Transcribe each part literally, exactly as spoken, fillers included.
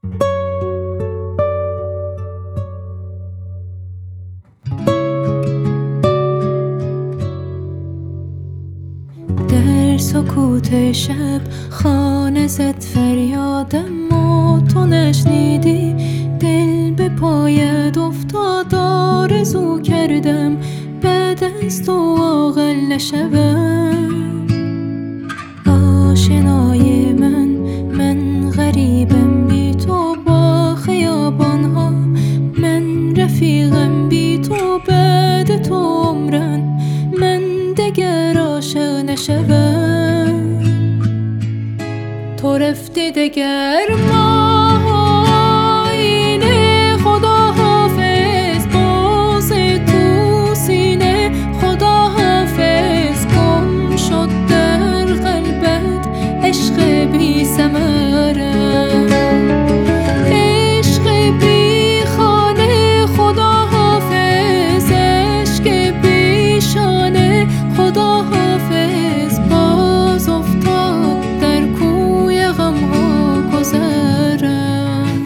در سکوت شب خانه زد فریادم و تو نشنیدی، دل به پایت افتاد آرزو کردم بعد از تو عاقل نشوم. آشنای من من غریبم بی تو با خیابانها، من رفیقم بی تو بعد تو عمرن، من دگر عاشق نشوم. تو رفتی دگر ما اینه خدا حافظ، باز تو سینه خدا حافظ، گم شد در قلبت عشق بی ثمره، عشق بی خانه خدا حافظ، عشق بی شانه خدا حافظ، باز افتاد در کوی غم ها گذرم.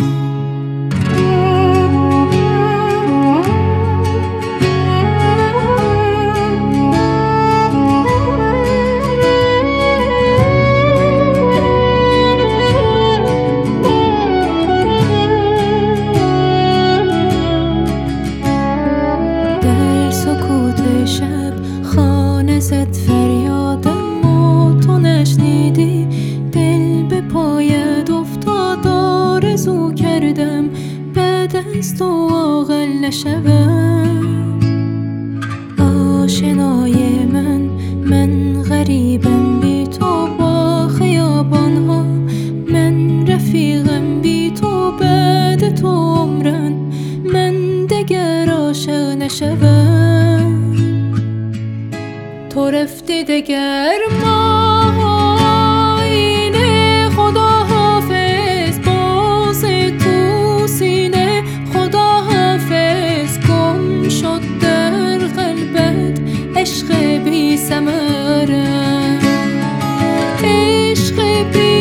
شب خانه زد فریادم و تو نشنیدی، دل به پایت افتاد آرزو کردم بعد از تو عاقل نشوم. آشنای من من غریبم بی تو با خیابانها، من رفیقم بی تو بعد تو عمرن، من دگر عاشق نشوم. تو رفتی دگر ما اینه خدا حافظ، باز تو سینه خدا حافظ، گم شد در قلبت عشق بی ثمره، عشق بی